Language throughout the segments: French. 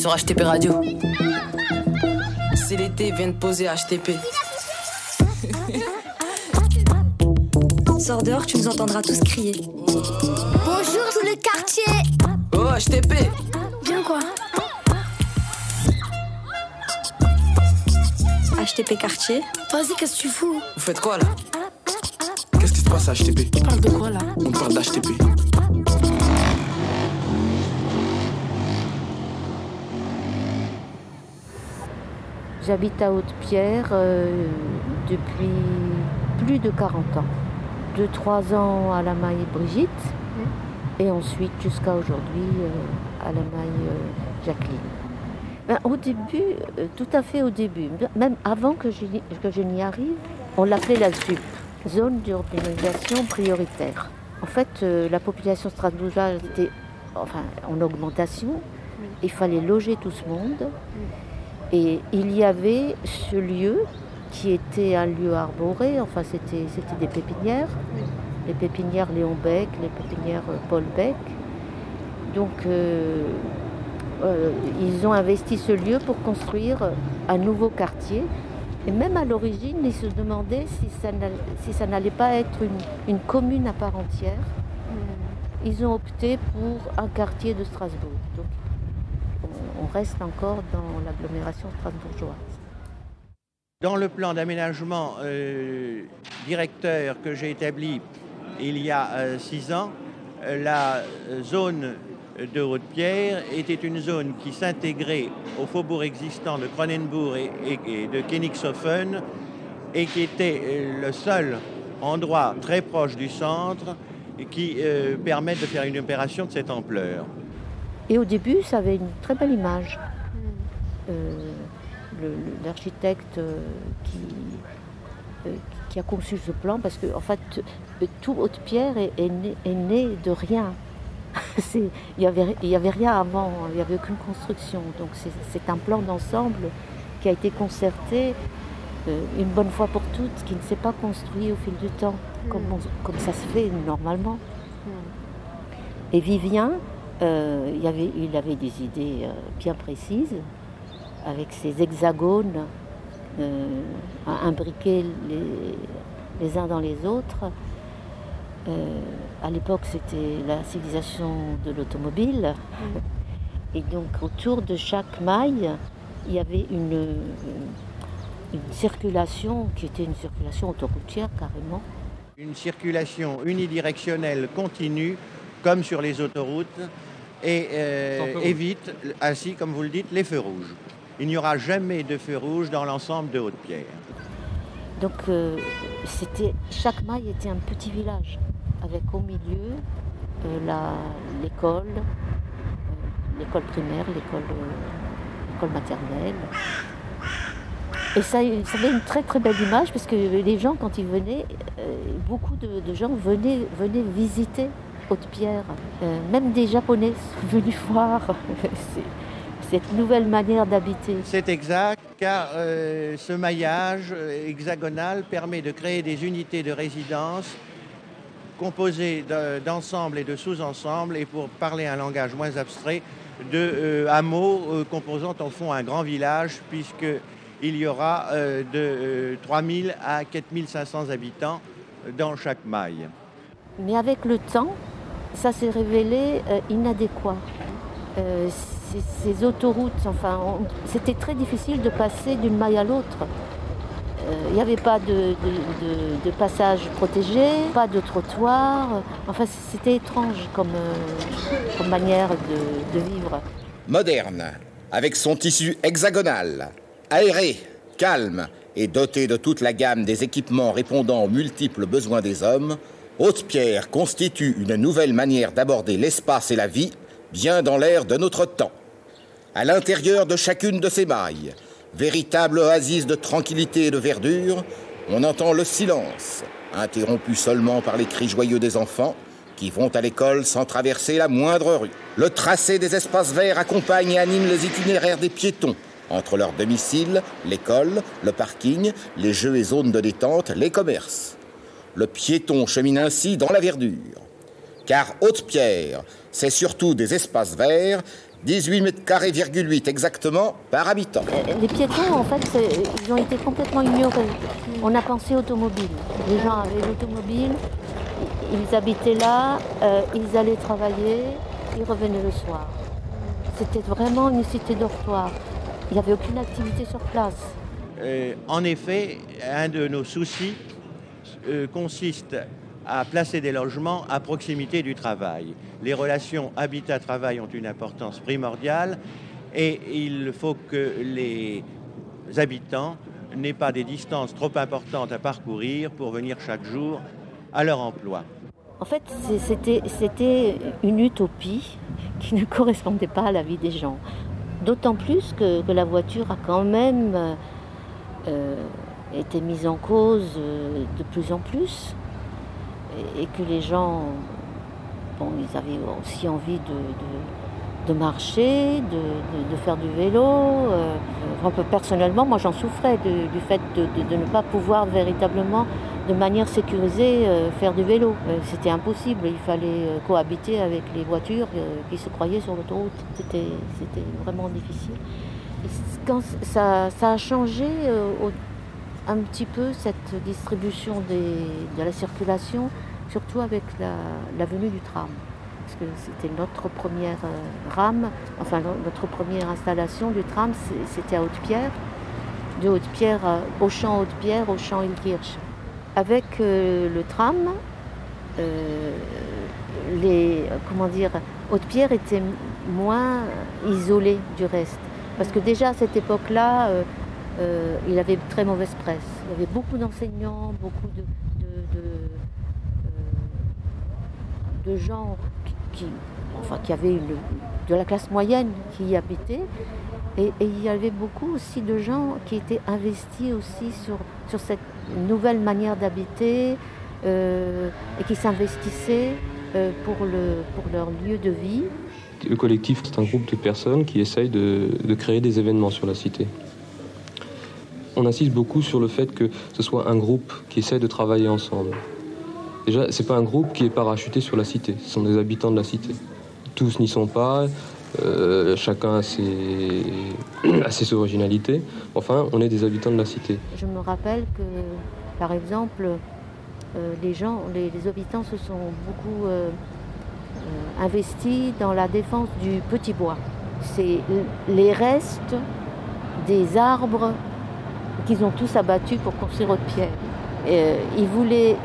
sur HTP Radio. C'est l'été, viens de poser HTP. Sors dehors, tu nous entendras tous crier. Bonjour tout le quartier. Oh HTP. Bien quoi? HTP quartier. Vas-y, qu'est-ce que tu fous? Vous faites quoi là? Qu'est-ce qui se passe à HTP? Tu parles de quoi là? On parle d'HTP. J'habite à Haute-Pierre depuis plus de 40 ans. 2-3 ans à la Maille Brigitte et ensuite jusqu'à aujourd'hui à la Maille Jacqueline. Au début, tout à fait au début, même avant que je n'y arrive, on l'appelait la ZUP, zone d'urbanisation prioritaire. En fait, la population strasbourgeoise était en augmentation, il fallait loger tout ce monde. Et il y avait ce lieu qui était un lieu arboré, c'était des pépinières, les pépinières Léon Bec, les pépinières Paul Bec. Donc ils ont investi ce lieu pour construire un nouveau quartier. Et même à l'origine, ils se demandaient si ça n'allait pas être une commune à part entière. Ils ont opté pour un quartier de Strasbourg. Donc, on reste encore dans l'agglomération strasbourgeoise. Dans le plan d'aménagement directeur que j'ai établi il y a 6 ans, la zone de Haute-Pierre était une zone qui s'intégrait au faubourg existant de Cronenbourg et de Königshofen et qui était le seul endroit très proche du centre qui permet de faire une opération de cette ampleur. Et au début, ça avait une très belle image. L'architecte qui a conçu ce plan, parce que en fait, tout Haute-Pierre est né de rien. Il n'y avait rien avant, il n'y avait aucune construction. Donc c'est un plan d'ensemble qui a été concerté une bonne fois pour toutes, qui ne s'est pas construit au fil du temps, comme ça se fait normalement. Et Vivien, il avait des idées bien précises, avec ces hexagones imbriqués les uns dans les autres. À l'époque, c'était la civilisation de l'automobile. Et donc, autour de chaque maille, il y avait une circulation qui était une circulation autoroutière carrément. Une circulation unidirectionnelle continue, comme sur les autoroutes, et évite, ainsi comme vous le dites, les feux rouges. Il n'y aura jamais de feux rouges dans l'ensemble de Haute-Pierre. Donc chaque maille était un petit village, avec au milieu l'école primaire, l'école maternelle. Et ça avait une très très belle image, parce que les gens, quand ils venaient, beaucoup de gens venaient visiter Haute-Pierre. Même des Japonais sont venus voir cette nouvelle manière d'habiter. C'est exact, car ce maillage hexagonal permet de créer des unités de résidence composées d'ensembles et de sous-ensembles, et pour parler un langage moins abstrait, de hameaux composant en fond un grand village, puisqu'il y aura de 3000 à 4500 habitants dans chaque maille. Mais avec le temps, ça s'est révélé inadéquat. Ces autoroutes, c'était très difficile de passer d'une maille à l'autre. Il n'y avait pas de passage protégé, pas de trottoir. C'était étrange comme manière de vivre. Moderne, avec son tissu hexagonal, aéré, calme et doté de toute la gamme des équipements répondant aux multiples besoins des hommes, Haute-Pierre constitue une nouvelle manière d'aborder l'espace et la vie, bien dans l'ère de notre temps. À l'intérieur de chacune de ces mailles, véritable oasis de tranquillité et de verdure, on entend le silence, interrompu seulement par les cris joyeux des enfants qui vont à l'école sans traverser la moindre rue. Le tracé des espaces verts accompagne et anime les itinéraires des piétons, entre leur domicile, l'école, le parking, les jeux et zones de détente, les commerces. Le piéton chemine ainsi dans la verdure. Car Haute-Pierre, c'est surtout des espaces verts, 18 mètres carrés,8 exactement par habitant. Les piétons, en fait, ils ont été complètement ignorés. On a pensé automobile. Les gens avaient l'automobile, ils habitaient là, ils allaient travailler, ils revenaient le soir. C'était vraiment une cité dortoir. Il n'y avait aucune activité sur place. En effet, un de nos soucis consiste à placer des logements à proximité du travail. Les relations habitat-travail ont une importance primordiale et il faut que les habitants n'aient pas des distances trop importantes à parcourir pour venir chaque jour à leur emploi. En fait, c'était une utopie qui ne correspondait pas à la vie des gens. D'autant plus que la voiture a quand même été mise en cause de plus en plus. Et que les gens, ils avaient aussi envie de marcher, de faire du vélo. Personnellement, moi j'en souffrais du fait de ne pas pouvoir véritablement, de manière sécurisée, faire du vélo. C'était impossible, il fallait cohabiter avec les voitures qui se croyaient sur l'autoroute. C'était vraiment difficile. Et quand ça a changé un petit peu cette distribution de la circulation, surtout avec la venue du tram. Parce que c'était notre première rame, notre première installation du tram, c'était à Haute-Pierre, de Haute-Pierre, Auchan Haute-Pierre, Auchan Ilkirch. Avec le tram, Haute-Pierre était moins isolée du reste. Parce que déjà à cette époque-là, il avait très mauvaise presse. Il y avait beaucoup d'enseignants, beaucoup de gens qui avaient de la classe moyenne qui y habitaient. Et il y avait beaucoup aussi de gens qui étaient investis aussi sur cette nouvelle manière d'habiter et qui s'investissaient pour leur lieu de vie. Le collectif, c'est un groupe de personnes qui essayent de créer des événements sur la cité. On insiste beaucoup sur le fait que ce soit un groupe qui essaie de travailler ensemble. Déjà, c'est pas un groupe qui est parachuté sur la cité, ce sont des habitants de la cité. Tous n'y sont pas, chacun a ses originalités. Enfin, on est des habitants de la cité. Je me rappelle que, par exemple, les habitants se sont beaucoup investis dans la défense du petit bois. C'est les restes des arbres qu'ils ont tous abattus pour construire Haute-Pierre. Ils voulaient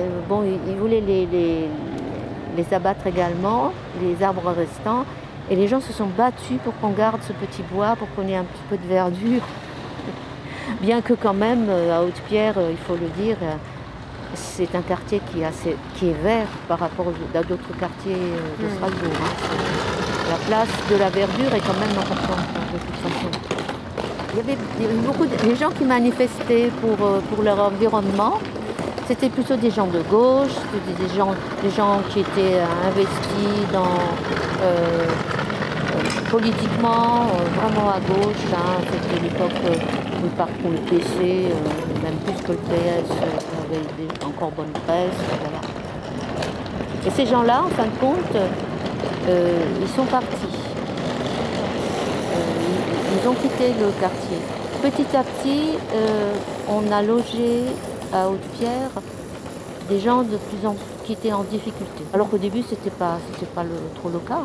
les abattre également, les arbres restants, et les gens se sont battus pour qu'on garde ce petit bois, pour qu'on ait un petit peu de verdure. Bien que quand même, à Haute-Pierre, il faut le dire, c'est un quartier qui est vert par rapport à d'autres quartiers de Strasbourg. La place de la verdure est quand même importante de toute façon. Il y avait beaucoup de gens qui manifestaient pour leur environnement. C'était plutôt des gens de gauche, c'était des gens qui étaient investis politiquement, vraiment à gauche. C'était l'époque où le parcours le PC, même plus que le PS, avait encore bonne presse. Voilà. Et ces gens-là, en fin de compte, ils sont partis. Ils ont quitté le quartier. Petit à petit, on a logé à Haute-Pierre des gens qui étaient en difficulté. Alors qu'au début, c'était pas trop le cas.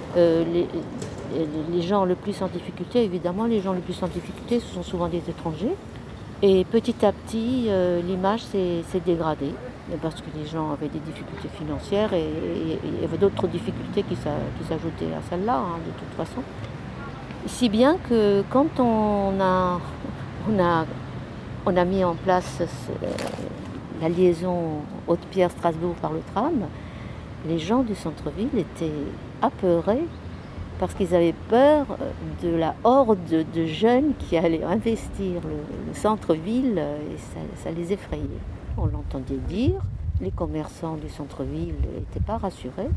Les gens le plus en difficulté, évidemment, les gens les plus en difficulté, ce sont souvent des étrangers. Et petit à petit, l'image s'est dégradée parce que les gens avaient des difficultés financières et il y avait d'autres difficultés qui s'ajoutaient à celle-là, de toute façon. Si bien que quand on a mis en place la liaison Haute-Pierre-Strasbourg par le tram, les gens du centre-ville étaient apeurés parce qu'ils avaient peur de la horde de jeunes qui allaient investir le centre-ville et ça les effrayait. On l'entendait dire, les commerçants du centre-ville n'étaient pas rassurés.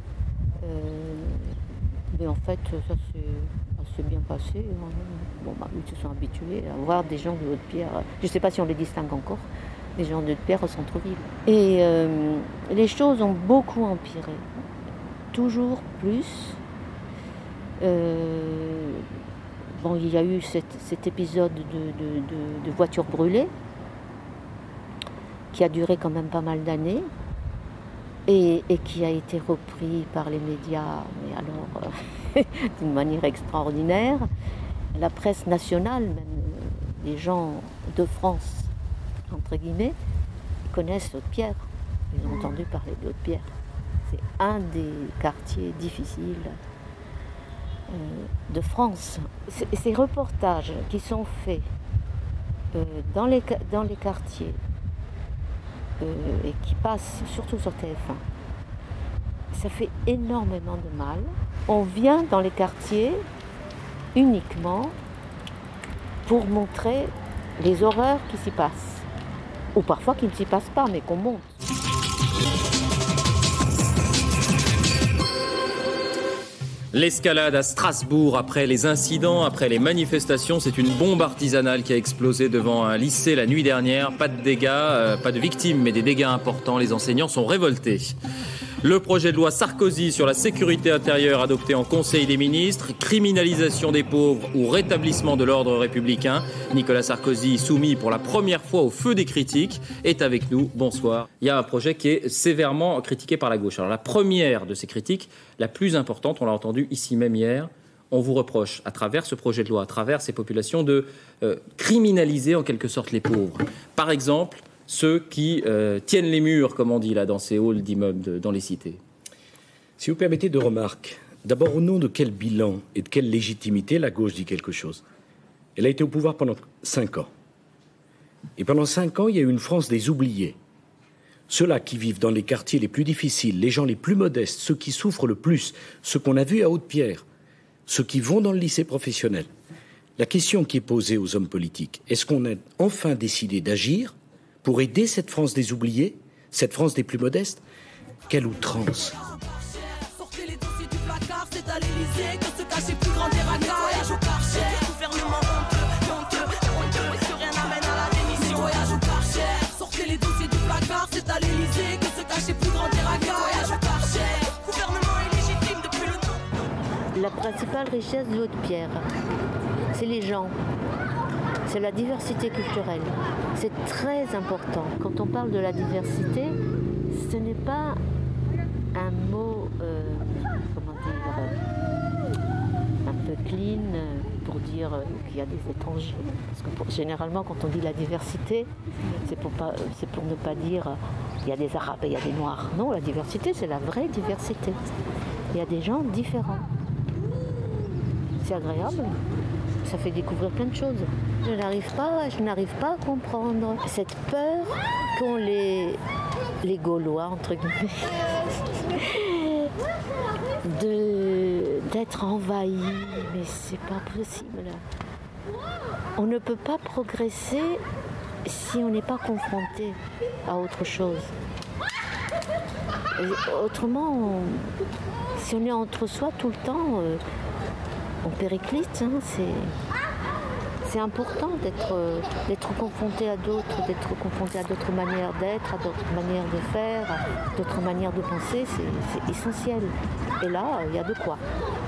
Mais en fait, ça s'est bien passé. Ils se sont habitués à voir des gens de Haute-Pierre. Je ne sais pas si on les distingue encore, des gens de Haute-Pierre au centre-ville. Et les choses ont beaucoup empiré. Toujours plus. Bon, il y a eu cet épisode de voiture brûlée qui a duré quand même pas mal d'années et qui a été repris par les médias, mais alors d'une manière extraordinaire. La presse nationale, même les gens de France, entre guillemets, ils connaissent Haute-Pierre. Ils ont entendu parler de Haute-Pierre. C'est un des quartiers difficiles de France. Ces reportages qui sont faits dans les quartiers et qui passent surtout sur TF1, ça fait énormément de mal. On vient dans les quartiers uniquement pour montrer les horreurs qui s'y passent, ou parfois qui ne s'y passent pas, mais qu'on montre. L'escalade à Strasbourg après les incidents, après les manifestations, c'est une bombe artisanale qui a explosé devant un lycée la nuit dernière. Pas de dégâts, pas de victimes, mais des dégâts importants. Les enseignants sont révoltés. Le projet de loi Sarkozy sur la sécurité intérieure adopté en Conseil des ministres, criminalisation des pauvres ou rétablissement de l'ordre républicain. Nicolas Sarkozy, soumis pour la première fois au feu des critiques, est avec nous. Bonsoir. Il y a un projet qui est sévèrement critiqué par la gauche. Alors la première de ces critiques, la plus importante, on l'a entendu ici même hier, on vous reproche à travers ce projet de loi, à travers ces populations, de criminaliser en quelque sorte les pauvres. Par exemple, ceux qui tiennent les murs, comme on dit là, dans ces halls d'immeubles dans les cités. Si vous permettez deux remarques. D'abord, au nom de quel bilan et de quelle légitimité la gauche dit quelque chose? Elle a été au pouvoir pendant 5 ans. Et pendant 5 ans, il y a eu une France des oubliés. Ceux-là qui vivent dans les quartiers les plus difficiles, les gens les plus modestes, ceux qui souffrent le plus, ceux qu'on a vus à Haute-Pierre, ceux qui vont dans le lycée professionnel. La question qui est posée aux hommes politiques, est-ce qu'on a enfin décidé d'agir pour aider cette France des oubliés, cette France des plus modestes? Quelle outrance! Sortez les dossiers du placard, c'est à l'Élysée que se cache les plus grands des racailles. Voyage au Karcher, gouvernement honteux, que rien n'amène à la démission. Voyage au Karcher, sortez les dossiers du placard, c'est à l'Élysée que se cache les plus grands des racailles. Voyage au Karcher, gouvernement illégitime depuis le temps. La principale richesse de Haute-Pierre, c'est les gens. C'est la diversité culturelle. C'est très important. Quand on parle de la diversité, ce n'est pas un mot, un peu clean pour dire qu'il y a des étrangers. Parce que généralement, quand on dit la diversité, c'est pour ne pas dire il y a des Arabes et il y a des Noirs. Non, la diversité, c'est la vraie diversité. Il y a des gens différents. C'est agréable. Ça fait découvrir plein de choses. Je n'arrive pas à comprendre cette peur qu'ont les Gaulois, entre guillemets, d'être envahis. Mais c'est pas possible. On ne peut pas progresser si on n'est pas confronté à autre chose. Et autrement, si on est entre soi tout le temps, on périclite, hein, c'est important d'être confronté à d'autres, d'être confronté à d'autres manières d'être, à d'autres manières de faire, à d'autres manières de penser, c'est essentiel. Et là, il y a de quoi.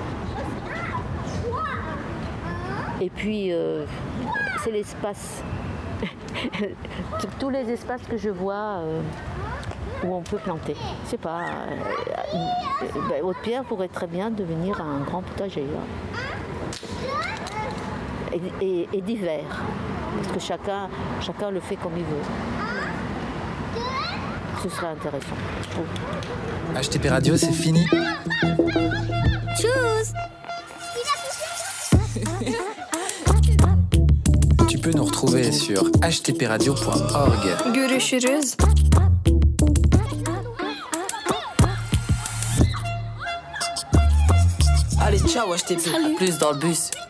Et puis, c'est l'espace. Tous les espaces que je vois où on peut planter. Je sais pas, Haute-Pierre pourrait très bien devenir un grand potager. Hein. Et divers, parce que chacun le fait comme il veut. Ce serait intéressant, je trouve. HTP Radio, c'est fini. Tchuss. Tu peux nous retrouver sur htpradio.org. Görüşürüz. Allez, ciao HTP, à plus dans le bus.